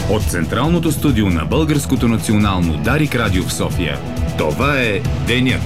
От Централното студио на Българското национално Дарик радио в София. Това е денят.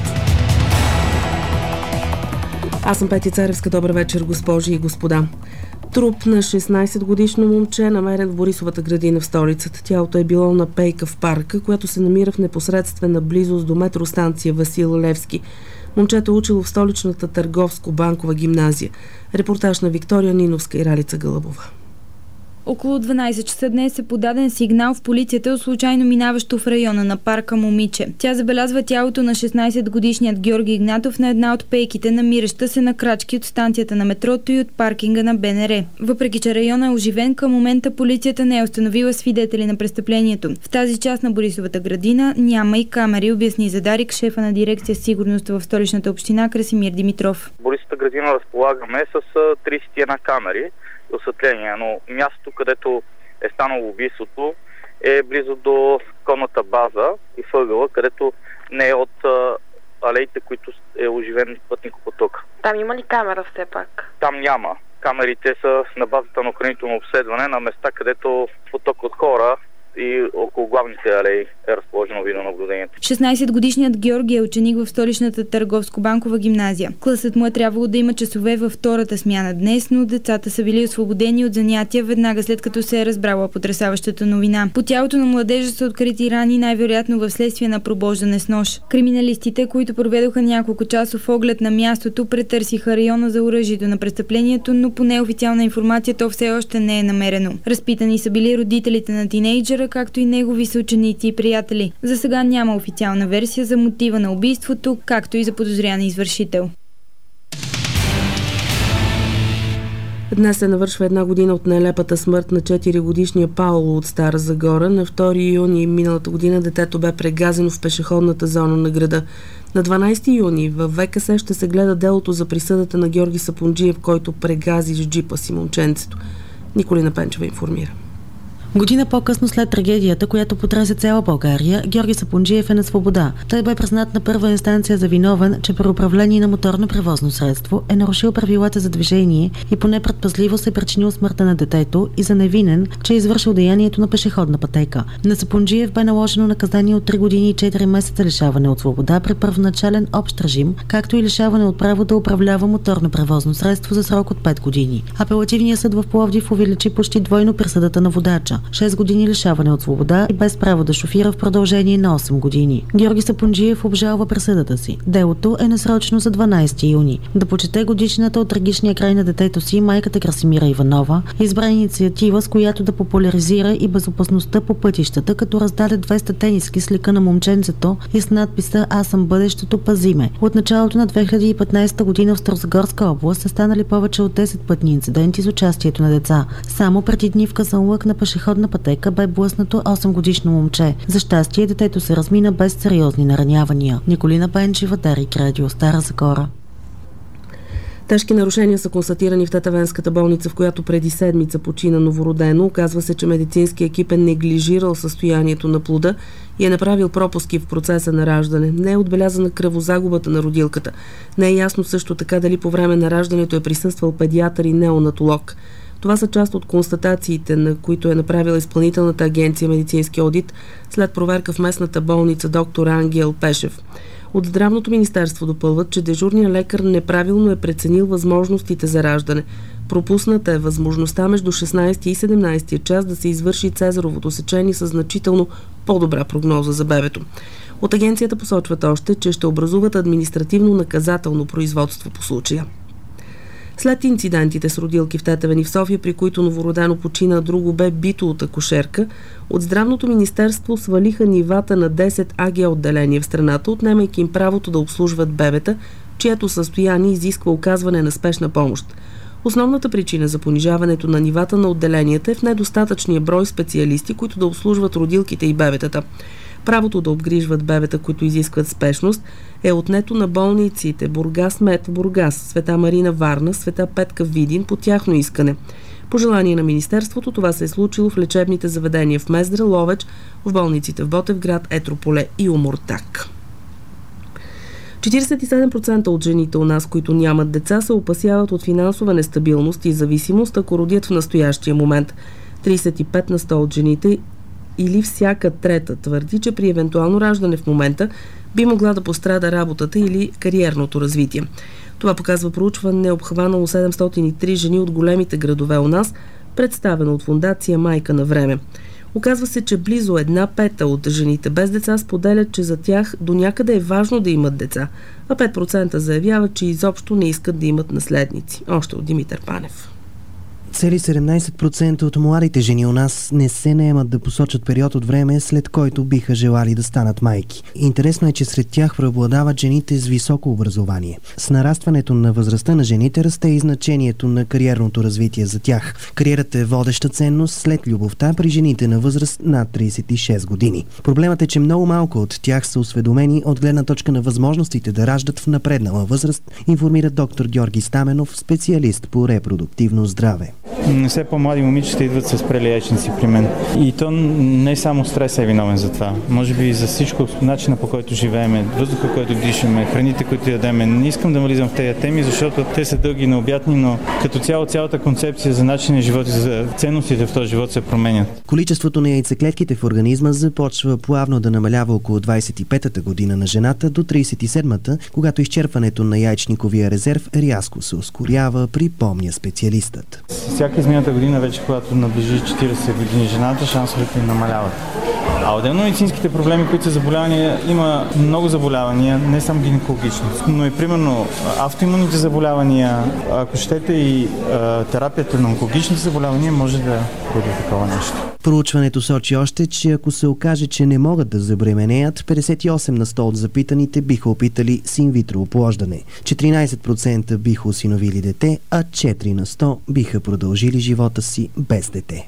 Аз съм Петя Царевска. Добър вечер, госпожи и господа. Труп на 16-годишно момче, намерен в Борисовата градина в столицата. Тялото е било на пейка в парка, която се намира в непосредствена близост до метростанция Васил Левски. Момчето е учило в столичната търговско-банкова гимназия. Репортаж на Виктория Ниновска и Ралица Гълъбова. Около 12 часа днес е подаден сигнал в полицията от случайно минаващо в района на парка момиче. Тя забелязва тялото на 16-годишният Георги Игнатов на една от пейките, намираща се на крачки от станцията на метрото и от паркинга на БНР. Въпреки че района е оживен, към момента полицията не е установила свидетели на престъплението. В тази част на Борисовата градина няма и камери, обясни за Дарик шефа на дирекция сигурност в столичната община Красимир Димитров. Борисовата градина разполагаме с 31 камери осветление, но мястото, където е станало убийството, е близо до конната база и въгъла, където не е от алеите, които е оживен пътникопоток. Там има ли камера все пак? Там няма. Камерите са на базата на охранително обследване на места, където поток от хора и около главните алеи е разположено видеонаблюдението. 16-годишният Георги е ученик в столичната търговско-банкова гимназия. Класът му е трябвало да има часове във втората смяна днес, но децата са били освободени от занятия веднага след като се е разбрала потресаващата новина. По тялото на младежа са открити рани, най-вероятно в следствие на пробождане с нож. Криминалистите, които проведоха няколко часов оглед на мястото, претърсиха района за оръжието на престъплението, но по неофициална информация то все още не е намерено. Разпитани са били родителите на тинейджера, както и негови съученици и приятели. За сега няма официална версия за мотива на убийството, както и за подозрян извършител. Днес се навършва една година от нелепата смърт на 4-годишния Пауло от Стара Загора. На 2 юни миналата година детето бе прегазено в пешеходната зона на града. На 12 юни в ВКС ще се гледа делото за присъдата на Георги Сапунджиев, който прегази с джипа си момченцето. Николина Пенчева информира. Година по-късно след трагедията, която потресе цяла България, Георги Сапунджиев е на свобода. Той бе признат на първа инстанция за виновен, че при управление на моторно превозно средство е нарушил правилата за движение и по непредпазливост е причинил смъртта на детето, и за невинен, че е извършил деянието на пешеходна пътека. На Сапунджиев бе наложено наказание от 3 години и 4 месеца лишаване от свобода при първоначален общ режим, както и лишаване от право да управлява моторно превозно средство за срок от 5 години. Апелативният съд в Пловдив увеличи почти двойно присъдата на водача. 6 години лишаване от свобода и без право да шофира в продължение на 8 години. Георги Сапунджиев обжалва присъдата си. Делото е насрочено за 12 юни. Да почете годишната от трагичния край на детето си, майката Красимира Иванова избра инициатива, с която да популяризира и безопасността по пътищата, като раздаде 200 тениски с лика на момченцето и с надписа "Аз съм бъдещето, пази ме". От началото на 2015 година в Старозагорска област са станали повече от 10 пътни инциденти с участието на деца. Само преди дни в Казанлък на пешеходна пътека бе блъснато 8-годишно момче. За щастие детето се размина без сериозни наранявания. Николина Пенчева, Дарик радио, Стара Загора. Тежки нарушения са констатирани в Тетевенската болница, в която преди седмица почина новородено. Оказва се, че медицински екип е неглижирал състоянието на плода и е направил пропуски в процеса на раждане. Не е отбелязана кръвозагубата на родилката. Не е ясно също така дали по време на раждането е присъствал педиатър и неонатолог. Това са част от констатациите, на които е направила Изпълнителната агенция медицински одит след проверка в местната болница доктор Ангел Пешев. От Здравното министерство допълват, че дежурният лекар неправилно е преценил възможностите за раждане. Пропусната е възможността между 16 и 17 час да се извърши цезаровото сечение със значително по-добра прогноза за бебето. От агенцията посочват още, че ще образуват административно-наказателно производство по случая. След инцидентите с родилки в Тетевен и в София, при които новородено почина, друго бе бито от акушерка, от Здравното министерство свалиха нивата на 10 АГ отделения в страната, отнемайки им правото да обслужват бебета, чието състояние изисква оказване на спешна помощ. Основната причина за понижаването на нивата на отделенията е в недостатъчния брой специалисти, които да обслужват родилките и бебетата. Правото да обгрижват бебета, които изискват спешност, е отнето на болниците Бургас Мед в Бургас, Света Марина Варна, Света Петка Видин по тяхно искане. По желание на Министерството това се е случило в лечебните заведения в Мездра, Ловеч, в болниците в Ботевград, Етрополе и Омуртаг. 47% от жените у нас, които нямат деца, се опасяват от финансова нестабилност и зависимост, ако родят в настоящия момент. 35% от жените или всяка трета твърди, че при евентуално раждане в момента би могла да пострада работата или кариерното развитие. Това показва проучване, обхванало 703 жени от големите градове у нас, представено от фондация Майка на време. Оказва се, че близо 1/5 от жените без деца споделят, че за тях до някъде е важно да имат деца, а 5% заявяват, че изобщо не искат да имат наследници. Още от Димитър Панев. Цели 17% от младите жени у нас не се наемат да посочат период от време, след който биха желали да станат майки. Интересно е, че сред тях преобладават жените с високо образование. С нарастването на възрастта на жените расте и значението на кариерното развитие за тях. Кариерата е водеща ценност след любовта при жените на възраст над 36 години. Проблемът е, че много малко от тях са осведомени от гледна точка на възможностите да раждат в напреднала възраст, информира доктор Георги Стаменов, специалист по репродуктивно здраве. Все по-млади момичета идват с спрели яйчници при мен. И то не само стресът е виновен за това. Може би и за всичко, начина по който живееме, въздуха, който дишаме, храните, които ядеме. Не искам да влизам в тези теми, защото те са дълги и необятни, но като цяло цялата концепция за начин на живот и за ценностите в този живот се променят. Количеството на яйцеклетките в организма започва плавно да намалява около 25-та година на жената до 37-та, когато изчерпването на яйчниковия резерв рязко се ускорява, припомня специалистът. Всяка изминалата година вече, когато наближи 40 години жената, шансовете им намаляват. А отделно медицинските проблеми, които са заболявания, има много заболявания, не само гинекологични, но и примерно автоимунните заболявания, ако щете и терапията на онкологичните заболявания може да бъде такова нещо. Проучването сочи още, че ако се окаже, че не могат да забременеят, 58% от запитаните биха опитали с инвитро оплождане, 14% биха осиновили дете, а 4% биха продължили живота си без дете.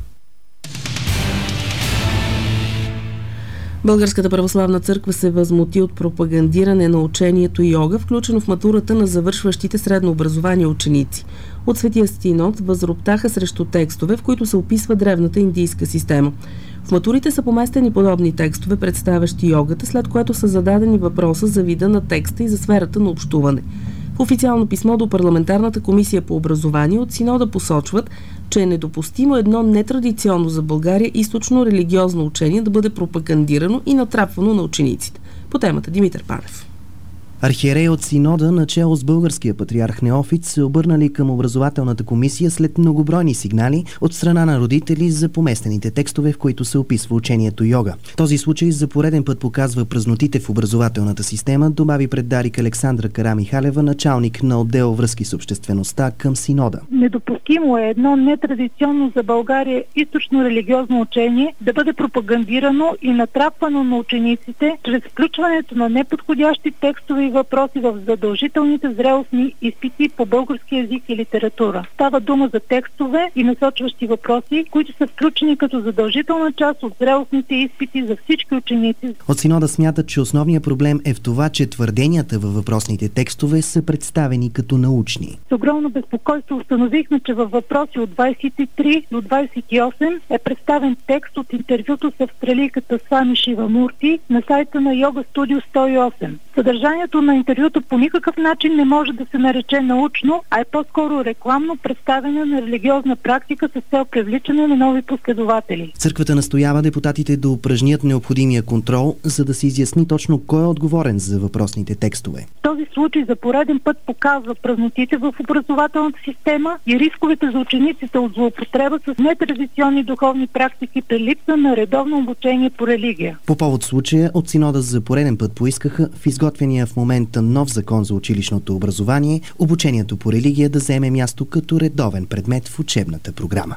Българската православна църква се възмути от пропагандиране на учението йога, включено в матурата на завършващите средно образование ученици. От Светия Синод възроптаха срещу текстове, в които се описва древната индийска система. В матурите са поместени подобни текстове, представящи йогата, след което са зададени въпроса за вида на текста и за сферата на общуване. В официално писмо до Парламентарната комисия по образование от Синода посочват, че е недопустимо едно нетрадиционно за България източно религиозно учение да бъде пропагандирано и натрапвано на учениците. По темата Димитър Панев. Архиерей от Синода, начело с българския патриарх Неофит, се обърнали към образователната комисия след многобройни сигнали от страна на родители за поместените текстове, в които се описва учението йога. Този случай за пореден път показва празнотите в образователната система, добави пред Дарик Александра Карамихалева, началник на отдел връзки с обществеността към Синода. Недопустимо е едно нетрадиционно за България източно религиозно учение да бъде пропагандирано и натрапвано на учениците чрез включването на неподходящи текстове и въпроси в задължителните зрелостни изпити по български език и литература. Става дума за текстове и насочващи въпроси, които са включени като задължителна част от зрелостните изпити за всички ученици. От Синода смятат, че основният проблем е в това, че твърденията във въпросните текстове са представени като научни. С огромно безпокойство установихме, че във въпроси от 23 до 28 е представен текст от интервюто с австралийката Свами Шивамурти на сайта на Йога Студио 108. Съдържанието на интервюто по никакъв начин не може да се нарече научно, а е по-скоро рекламно представяне на религиозна практика с цел привличане на нови последователи. Църквата настоява депутатите да упражнят необходимия контрол, за да се изясни точно кой е отговорен за въпросните текстове. Този случай за пореден път показва празнотите в образователната система и рисковете за учениците от злоупотреба с нетрадиционни духовни практики при липса на редовно обучение по религия. По повод случая от Синода за пореден път поискаха в изготвения в момента нов закон за училищното образование обучението по религия да заеме място като редовен предмет в учебната програма.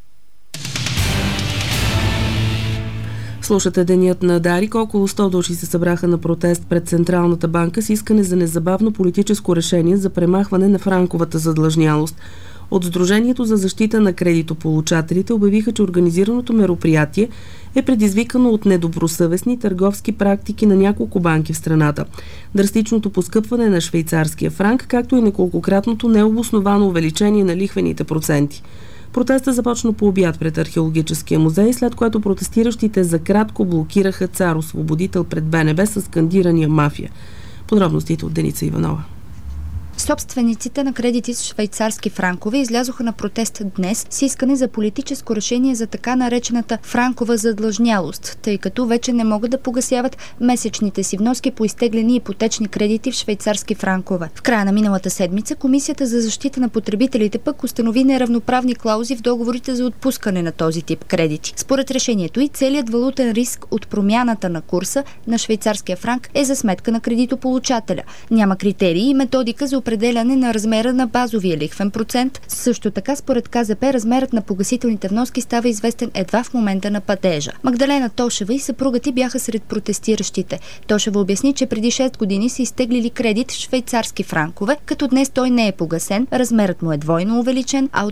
Слушате Денят на Дарик. Около 100 души се събраха на протест пред Централната банка с искане за незабавно политическо решение за премахване на франковата задлъжнялост. От Сдружението за защита на кредитополучателите обявиха, че организираното мероприятие е предизвикано от недобросъвестни търговски практики на няколко банки в страната. Драстичното поскъпване на швейцарския франк, както и неколкократното необосновано увеличение на лихвените проценти. Протестът започна по обяд пред Археологическия музей, след което протестиращите за кратко блокираха Цар Освободител пред БНБ с скандирания мафия. Подробностите от Деница Иванова. Собствениците на кредити с швейцарски франкове излязоха на протест днес с искане за политическо решение за така наречената франкова задлъжнялост, тъй като вече не могат да погасяват месечните си вноски по изтеглени ипотечни кредити в швейцарски франкове. В края на миналата седмица Комисията за защита на потребителите пък установи неравноправни клаузи в договорите за отпускане на този тип кредити. Според решението и целият валутен риск от промяната на курса на швейцарския франк е за сметка на кредитополучателя. Няма критерии и методика за определяне на размера на базовия лихвен процент. Също така, според КЗП, размерът на погасителните вноски става известен едва в момента на падежа. Магдалена Тошева и съпругът й бяха сред протестиращите. Тошева обясни, че преди 6 години са изтеглили кредит в швейцарски франкове, като днес той не е погасен, размерът му е двойно увеличен, а от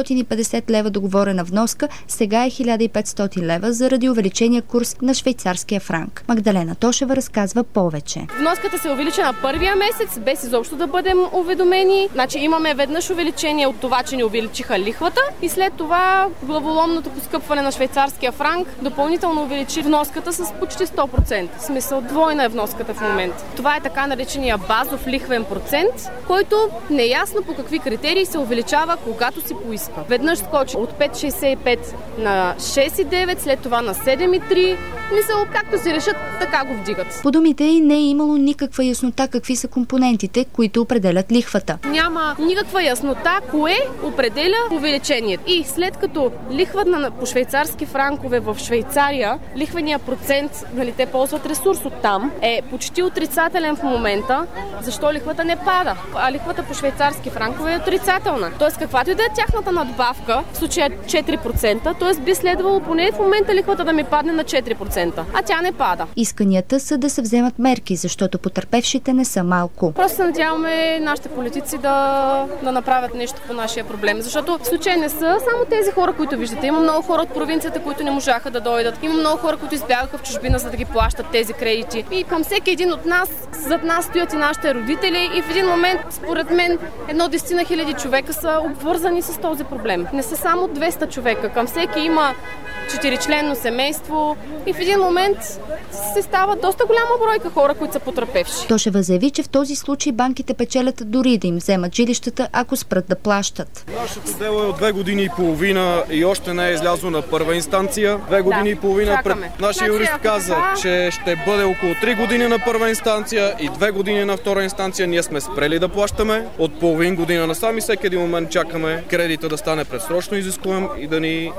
850 лева договорена вноска сега е 1500 лева заради увеличения курс на швейцарския франк. Магдалена Тошева разказва повече. Вноската се увеличи на първия месец, без изобщо да бъдем уведомени. Значи имаме веднъж увеличение от това, че ни увеличиха лихвата и след това главоломното поскъпване на швейцарския франк допълнително увеличи вноската с почти 100%. В смисъл, двойна е вноската в момента. Това е така наречения базов лихвен процент, който неясно по какви критерии се увеличава, когато си поиска. Веднъж скочи от 5,65 на 6,9, след това на 7,3. Мисъл, както си решат, така го вдигат. По думите й не е имало никаква яснота какви са компонентите, които определят лихвата. Няма никаква яснота кое определя увеличението. И след като лихвата по швейцарски франкове в Швейцария, лихвения процент, нали, те ползват ресурс от там, е почти отрицателен в момента, защо лихвата не пада? А лихвата по швейцарски франкове е отрицателна. Тоест, каквато и да е тяхната надбавка, в случая 4%, т.е. би следвало поне в момента лихвата да ми падне на 4%, а тя не пада. Исканията са да се вземат мерки, защото потърпевшите не са малко. Просто се надяваме нашите политици да направят нещо по нашия проблем, защото в случая не са само тези хора, които виждате. Има много хора от провинцията, които не можаха да дойдат. Има много хора, които избягаха в чужбина, за да ги плащат тези кредити. И към всеки един от нас, зад нас стоят и нашите родители и в един момент, според мен, 10 хиляди човека са обвързани с този проблем. Не са само 200 човека. Към всеки има 4-членно семейство и в един момент се става доста голяма бройка хора, които са потърпевши. Тошева заяви, че в този случай банките печелят дори да им вземат жилищата, ако спрат да плащат. Нашето дело е от 2 години и половина и още не е излязло на първа инстанция. 2 години и половина пред нашия юрист каза, че ще бъде около 3 години на първа инстанция и 2 години на втора инстанция. Ние сме спрели да плащаме от половин година насам и всеки един момент чакаме кредита да стане предсрочно изискуем и да ни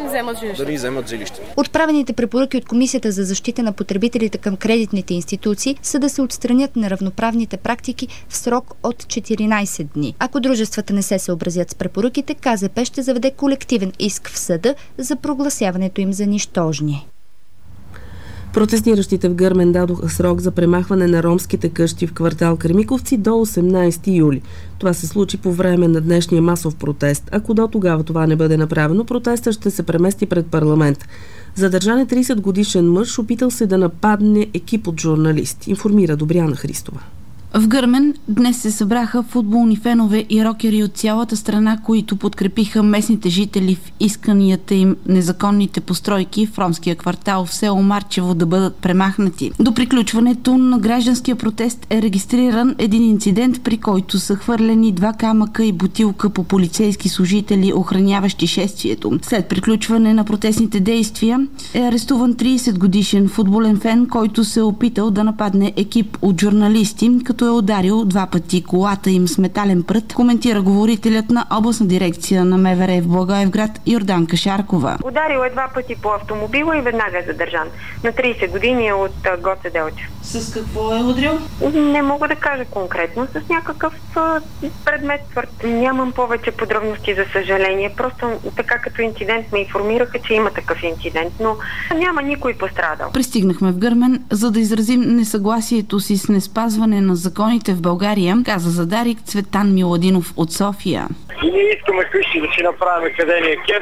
вземат жилище. Отправените препоръки от Комисията за защита на потребителите към кредитните институции са да се отстранят неравноправните практики в срок от 14 дни. Ако дружествата не се съобразят с препоръките, КЗП ще заведе колективен иск в съда за прогласяването им за нищожни. Протестиращите в Гърмен дадоха срок за премахване на ромските къщи в квартал Кремиковци до 18 юли. Това се случи по време на днешния масов протест. Ако до тогава това не бъде направено, протестът ще се премести пред парламент. Задържан е 30-годишен мъж, опитал се да нападне екип от журналисти, информира Добряна Христова. В Гърмен днес се събраха футболни фенове и рокери от цялата страна, които подкрепиха местните жители в исканията им незаконните постройки в ромския квартал в село Марчево да бъдат премахнати. До приключването на гражданския протест е регистриран един инцидент, при който са хвърлени 2 камъка и бутилка по полицейски служители, охраняващи шествието. След приключване на протестните действия е арестуван 30-годишен футболен фен, който се е опитал да нападне екип от журналисти, като е ударил 2 пъти колата им с метален прът, коментира говорителят на областна дирекция на МВР в Благоевград Йорданка Шаркова. Ударил е 2 пъти по автомобила и веднага е задържан. На 30 години от Гоце Делчев. С какво е удрил? Не мога да кажа конкретно, с някакъв предмет. Нямам повече подробности, за съжаление. Просто така като инцидент ме информираха, че има такъв инцидент, но няма никой пострадал. Пристигнахме в Гърмен, за да изразим несъгласието си с неспазване на законите в България, каза за Дарик Цветан Миладинов от София. И ние искаме къщи да си направим къде ни е кеф,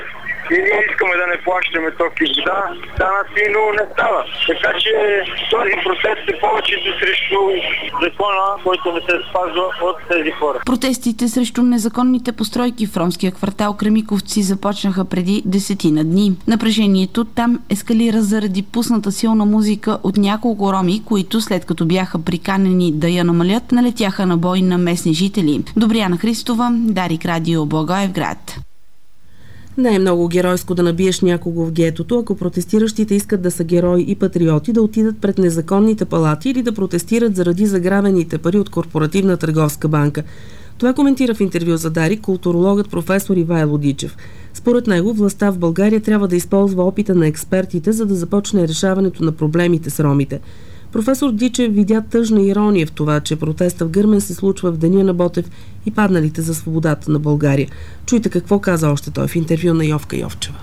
и ние искаме да не плащаме ток и вода, данъци, но не става. Така че този протест е повече срещу закона, който не се спазва от тези хора. Протестите срещу незаконните постройки в ромския квартал Кремиковци започнаха преди 10 дни. Напрежението там ескалира заради пусната силна музика от няколко роми, които след като бяха приканени да я намалят, налетяха на бой на местни жители. Добряна Христова, Дарик Радио, Благоевград. Не е много геройско да набиеш някого в гетото, ако протестиращите искат да са герои и патриоти, да отидат пред незаконните палати или да протестират заради заграбените пари от Корпоративна търговска банка. Това коментира в интервю за Дарик културологът професор Ивайло Дичев. Според него, властта в България трябва да използва опита на експертите, за да започне решаването на проблемите с ромите. Професор Дичев видя тъжна ирония в това, че протеста в Гърмен се случва в деня на Ботев и падналите за свободата на България. Чуйте какво каза още той в интервю на Йовка Йовчева.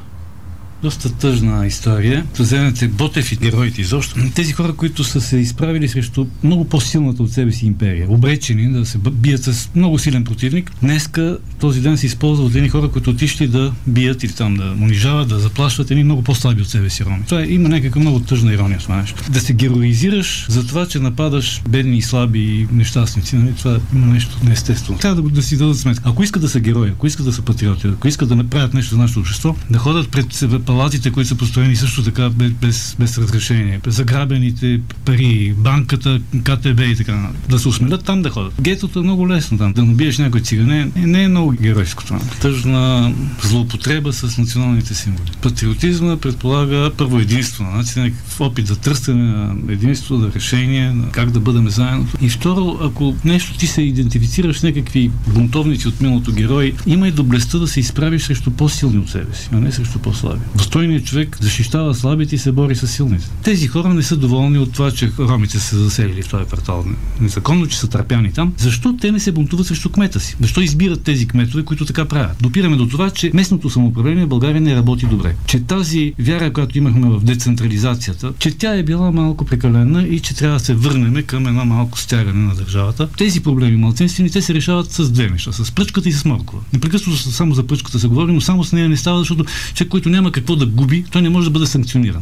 Доста тъжна история. Вземете Ботев и героите изобщо. Тези хора, които са се изправили срещу много по-силната от себе си империя, обречени да се бият с много силен противник, днеска този ден се използва от едни хора, които отишли да бият или там да унижават, да заплашват едни много по-слаби от себе си роми. Това има някаква много тъжна ирония в това нещо. Да се героизираш за това, че нападаш бедни, слаби и нещастници, нали? Това има нещо неестествено. Трябва да си дадат сметка. Ако искат да са герои, ако искат да са патриоти, ако искат да направят нещо за нашето общество, да ходят пред палатите, които са построени също така без разрешение, заграбените пари, банката, КТБ и така. Да се осмелят там да ходят. Гетото е много лесно там. Да набиеш някой цигане не е много геройско това. Тъжна злоупотреба с националните символи. Патриотизма предполага първо единство, значи някакъв опит за търсене на единство, за решение, на как да бъдем заедно. И второ, ако нещо ти се идентифицираш с някакви бунтовници от миналото герои, има и доблестта да се изправиш срещу по-силни от себе си, а не срещу по-слаби. Достойният човек защищава слабите и се бори с силните. Тези хора не са доволни от това, че ромите се заселили в този квартал незаконно, че са търпяни там. Защо те не се бунтуват срещу кмета си? Защо избират тези кметове, които така правят? Допираме до това, че местното самоуправление в България не работи добре. Че тази вяра, която имахме в децентрализацията, че тя е била малко прекалена и че трябва да се върнем към едно малко стягане на държавата. Тези проблеми малцинствени, те се решават с две неща, с пръчката и с моркова. Непрекъснато само за пръчката се говори, но само с нея не става, защото човек, който няма какво да губи, той не може да бъде санкциониран.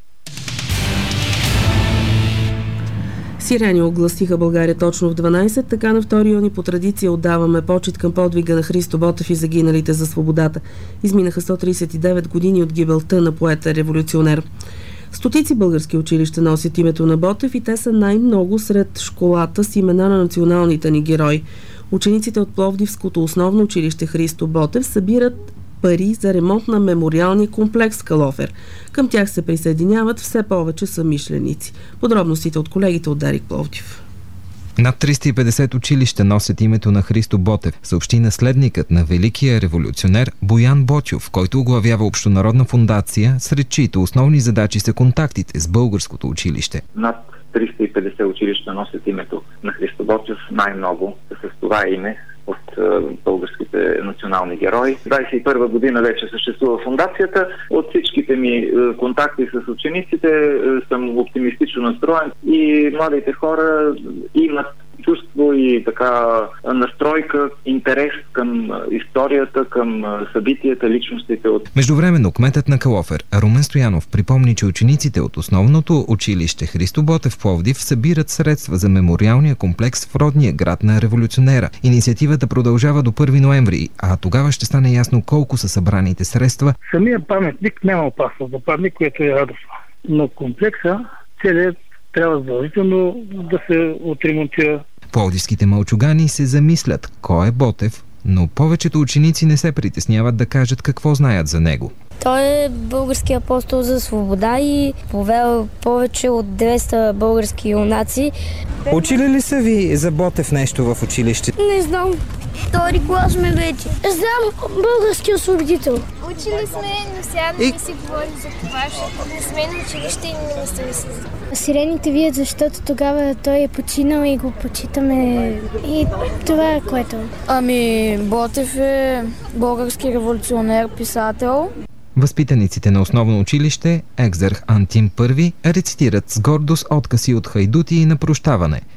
Сирени огласиха България точно в 12, така на 2 юни по традиция отдаваме почит към подвига на Христо Ботев и загиналите за свободата. Изминаха 139 години от гибелта на поета-революционер. Стотици български училища носят името на Ботев и те са най-много сред школата с имена на националните ни герои. Учениците от Пловдивското основно училище Христо Ботев събират пари за ремонт на мемориалния комплекс Калофер. Към тях се присъединяват все повече съмишленици. Подробностите от колегите от Дарик Пловдив. Над 350 училища носят името на Христо Ботев, съобщи наследникът на великия революционер Боян Ботйов, който оглавява общонародна фундация, сред чиито основни задачи са контактите с българското училище. Над 350 училища носят името на Христо Ботйов, най-много с това име от българските национални герои. 21 година вече съществува фундацията. От всичките ми контакти с учениците съм оптимистично настроен и младите хора имат чувство и така настройка, интерес към историята, към събитията, личностите. Междувременно кметът на Калофер Румен Стоянов припомни, че учениците от основното училище Христо Ботев в Пловдив събират средства за мемориалния комплекс в родния град на революционера. Инициативата продължава до 1 ноември, а тогава ще стане ясно колко са събраните средства. Самия паметник няма опасност да падне, което е радостно. Но комплекса целият трябва задължително да се отремонтира. Пловдивските мълчугани се замислят кой е Ботев, но повечето ученици не се притесняват да кажат какво знаят за него. Той е български апостол за свобода и повел повече от 200 български юнаци. Учили ли са ви за Ботев нещо в училище? Не знам. Втори клас сме вече. Знам български освободител. Учили сме, но сега не ми си говорим за това, защото не сме на училище и не сме си. Сирените вият, защото тогава той е починал и го почитаме. И това е което. Ами, Ботев е български революционер, писател. Възпитаниците на основно училище Екзарх Антим I рецитират с гордост откази от хайдути и на прощаване.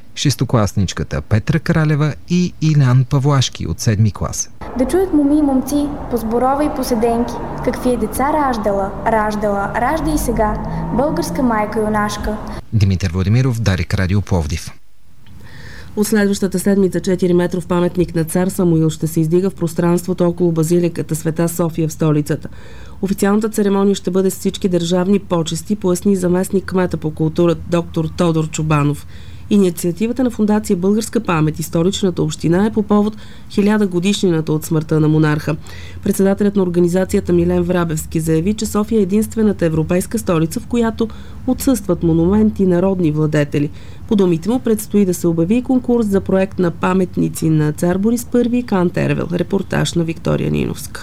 шестокласничката Петра Кралева и Илян Павлашки от 7 клас. Да чуят моми и момци по зборова и по седенки, какви деца раждала, ражда и сега, българска майка юнашка. Димитър Владимиров, Дарик Радио Пловдив. От следващата седмица 4-метров паметник на цар Самуил ще се издига в пространството около базиликата Света София в столицата. Официалната церемония ще бъде с всички държавни почести, поясни заместник кмета по културата доктор Тодор Чубанов. Инициативата на фондация Българска памет и столичната община е по повод 1000 годишнината от смъртта на монарха. Председателят на организацията Милен Врабевски заяви, че София е единствената европейска столица, в която отсъстват монументи народни владетели. По думите му предстои да се обяви конкурс за проект на паметници на цар Борис I и Хан Тервел. Репортаж на Виктория Ниновска.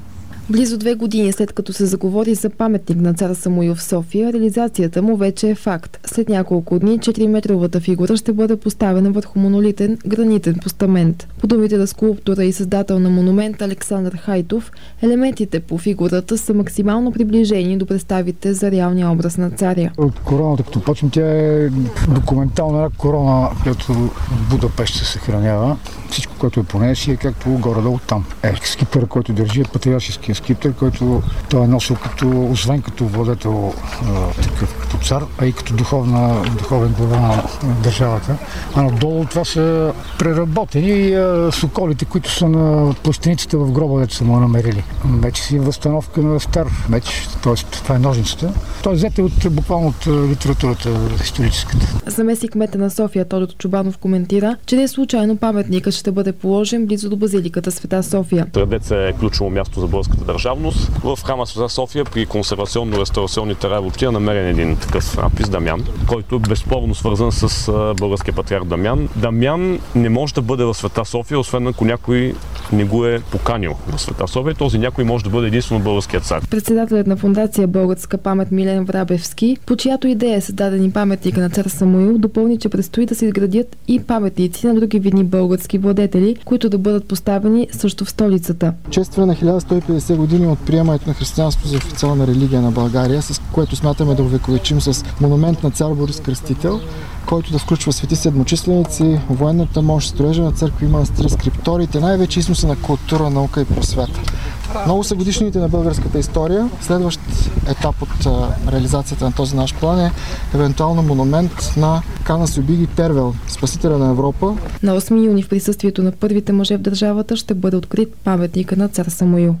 Близо 2 години след като се заговори за паметник на цар Самуил в София, реализацията му вече е факт. След няколко дни 4-метровата фигура ще бъде поставена върху монолитен гранитен постамент. По думите на скулптора и създател на монумент Александър Хайтов, елементите по фигурата са максимално приближени до представите за реалния образ на царя. От короната, като почнем, тя е документална корона, която в Будапеща се съхранява. Всичко, което е по нея си е както горе-долу там. Скипър, който държи, е патриаршеския скипетър, който той е носил освен като владетел, такъв като цар, а и като духовен глава на държавата. А надолу това са преработени соколите, които са на пластеницата в гроба, дето са му намерили. Вече си възстановка на стар меч, т.е. това е ножницата. Той е взете буквално от литературата историческата. Заместник кмета на София Тодор Чубанов коментира, че не случайно паметникът ще бъде положен близо до базиликата Света София. Традеца е ключово място за българската държавност. В храма Света София при консервационно-реставрационните работи е намерен един такъв надпис Дамян, който е безспорно свързан с българския патриарх Дамян. Дамян не може да бъде в Света София, освен ако някой не го е поканил в Света София. Този някой може да бъде единствено българският цар. Председателят на фондация Българска памет Милен Врабевски, по чиято идея е създаден паметник на цар Самуил, допълни, че предстои да се изградят и паметници на други видни български владетели, които да бъдат поставени също в столицата. Честване на 1150 години от приемането на християнството за официална религия на България, с което смятаме да увековечим с монумент на цар Борис Кръстител, който да включва свети седмочисленици, военната мощ, строежа на църкви, манастири, скрипториите, най-вече износа на култура, наука и просвета. Много са годишнините на българската история. Следващ етап от реализацията на този наш план е евентуално монумент на Хан Асюбиги Тервел, спасителя на Европа. На 8 юни в присъствието на първите мъже в държавата ще бъде открит паметника на цар Самуил.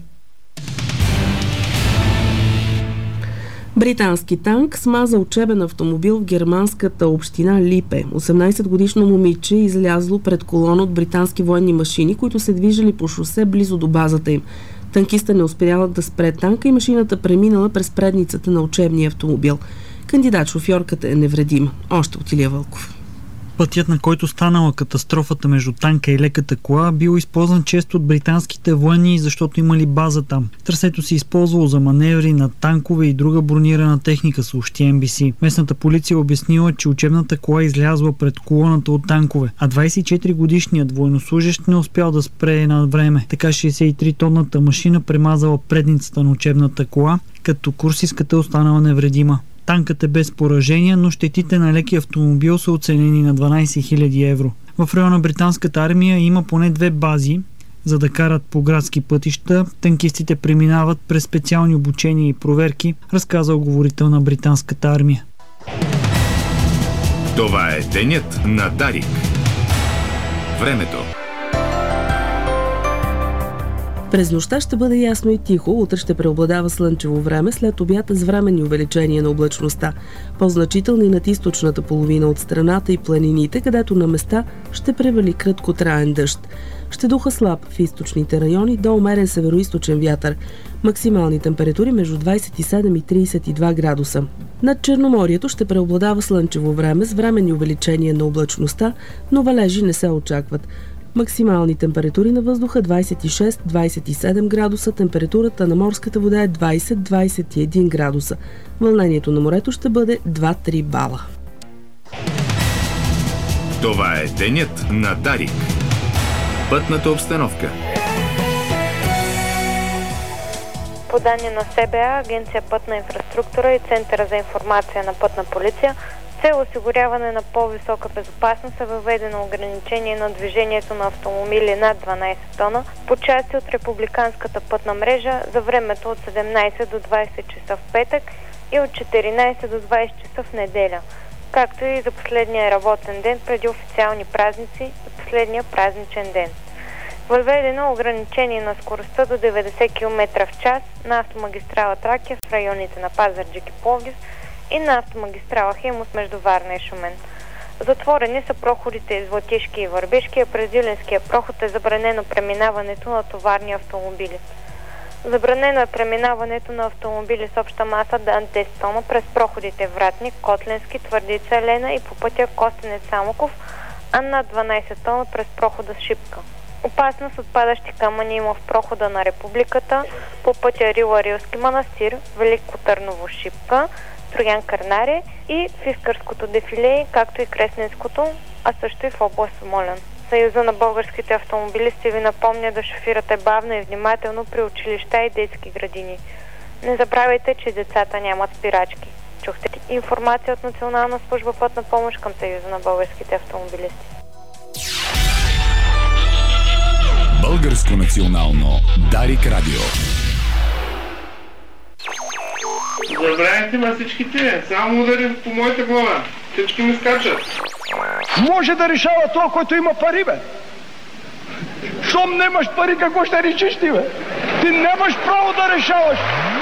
Британски танк смаза учебен автомобил в германската община Липе. 18-годишно момиче излязло пред колона от британски военни машини, които се движили по шосе близо до базата им. Танкиста не успяла да спре танка и машината преминала през предницата на учебния автомобил. Кандидат-шофьорката е невредима. Още от Илия Вълков. Пътят, на който станала катастрофата между танка и леката кола, бил използван често от британските военни, защото имали база там. Трасето се използвало за маневри на танкове и друга бронирана техника, съобщи NBC. Местната полиция обяснила, че учебната кола излязла пред колоната от танкове, а 24-годишният военнослужещ не успял да спре на време. Така 63-тонната машина премазала предницата на учебната кола, като курсистката останала невредима. Танкът е без поражения, но щетите на лекия автомобил са оценени на 12 000 евро. В района британската армия има поне 2 бази. За да карат по градски пътища, танкистите преминават през специални обучения и проверки, разказа говорител на британската армия. Това е денят на Дарик. Времето. През нощта ще бъде ясно и тихо, утре ще преобладава слънчево време, след обяд с временни увеличения на облачността. По-значителни над източната половина от страната и планините, където на места ще превали краткотраен дъжд. Ще духа слаб в източните райони до умерен североизточен вятър. Максимални температури между 27 и 32 градуса. Над Черноморието ще преобладава слънчево време с временни увеличения на облачността, но валежи не се очакват. Максимални температури на въздуха 26-27 градуса, температурата на морската вода е 20-21 градуса. Вълнението на морето ще бъде 2-3 бала. Това е денят на Дарик. Пътната обстановка. По данни на СБА, Агенция Пътна инфраструктура и Центъра за информация на Пътна полиция, С цел осигуряване на по-висока безопасност е въведено ограничение на движението на автомобили над 12 тона по части от републиканската пътна мрежа за времето от 17 до 20 часа в петък и от 14 до 20 часа в неделя, както и за последния работен ден преди официални празници и последния празничен ден. Въведено ограничение на скоростта до 90 км в час на автомагистрала Тракия в районите на Пазарджик и Пловдив и на автомагистрала Хемус между Варна и Шумен. Затворени са проходите из Златишки и Върбишки, а през Дюлинския проход е забранено преминаването на товарни автомобили. Забранено е преминаването на автомобили с обща маса до 10 тона през проходите Вратник, Котленски, Твърдица Елена и по пътя Костенец Самоков, а над 12 тона през прохода Шипка. Опасност от падащи камъни има в прохода на Републиката по пътя Рила-Рилски манастир, Велико Търново Шипка, Троян Кърнаре и в Искърското дефиле, както и Кресненското, а също и в област Смолян. Съюза на българските автомобилисти ви напомня да шофирате бавно и внимателно при училища и детски градини. Не забравяйте, че децата нямат спирачки. Чухте информация от Национална служба пътна помощ към Съюза на българските автомобилисти. Българско национално Дарик Радио. Забравяйте ма всичките, само удари по моята глава. Всички ми скачат. Може да решава това, който има пари, бе. Щом нямаш пари, какво ще решиш ти, бе? Ти нямаш право да решаваш.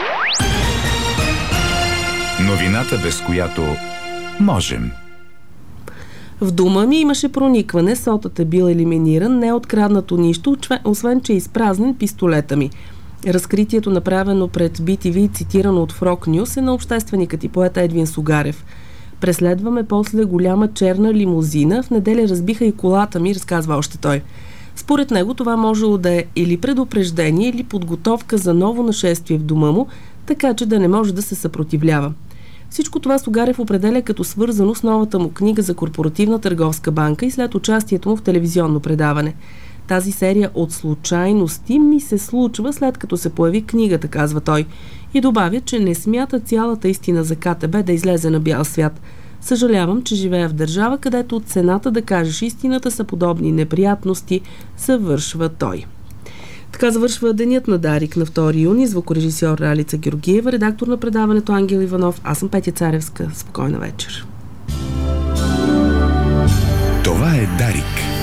Новината, без която можем. В дома ми имаше проникване, сотът е бил елиминиран, не е откраднато нищо, освен че е изпразнен пистолета ми. Разкритието, направено пред BTV и цитирано от Frog News, е на общественикът и поета Едвин Сугарев. Преследваме после голяма черна лимузина, в неделя разбиха и колата ми, разказва още той. Според него това можело да е или предупреждение, или подготовка за ново нашествие в дома му, така че да не може да се съпротивлява. Всичко това Сугарев определя като свързано с новата му книга за корпоративна търговска банка и след участието му в телевизионно предаване. Тази серия от случайности ми се случва след като се появи книгата, казва той. И добавя, че не смята цялата истина за КТБ да излезе на бял свят. Съжалявам, че живея в държава, където цената да кажеш истината са подобни неприятности, завършва той. Така завършва денят на Дарик на 2 юни. Звукорежисьор Ралица Георгиева, редактор на предаването Ангел Иванов. Аз съм Петя Царевска. Спокойна вечер. Това е Дарик.